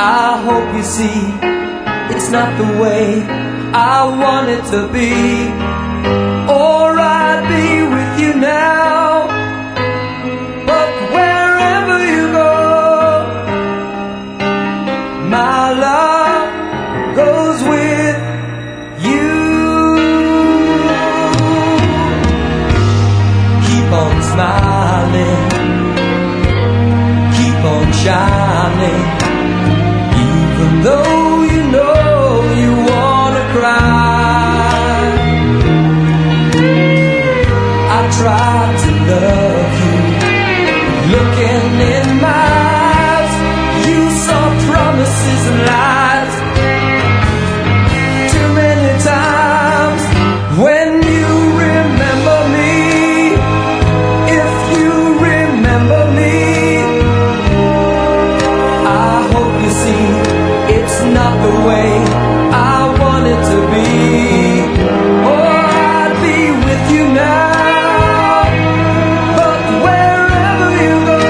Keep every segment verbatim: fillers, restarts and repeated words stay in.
I hope you see it's not the way I want it to be, or I'd be with you now. But wherever you go, my love goes with you. Keep on smiling, keep on shining, even though you know you wanna cry. I tried to love you, looking in my eyes, you saw promises and lies. Too many times when you remember me, if you remember me, I hope you see it's not the way I want it to be, or I'd be with you now. But wherever you go,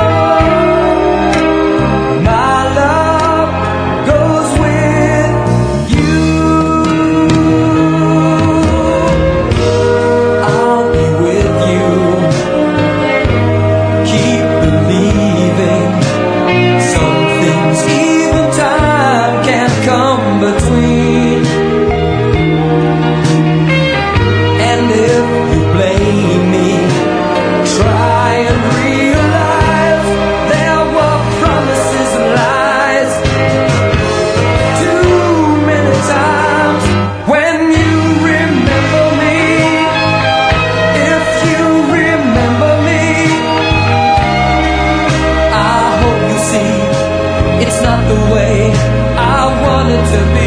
my love goes with you. I'll be with you, keep believing. Some things even time can't come between. And if you blame me, try and realize there were promises and lies. Too many times when you remember me, if you remember me, I hope you see it's not the way I want it to be.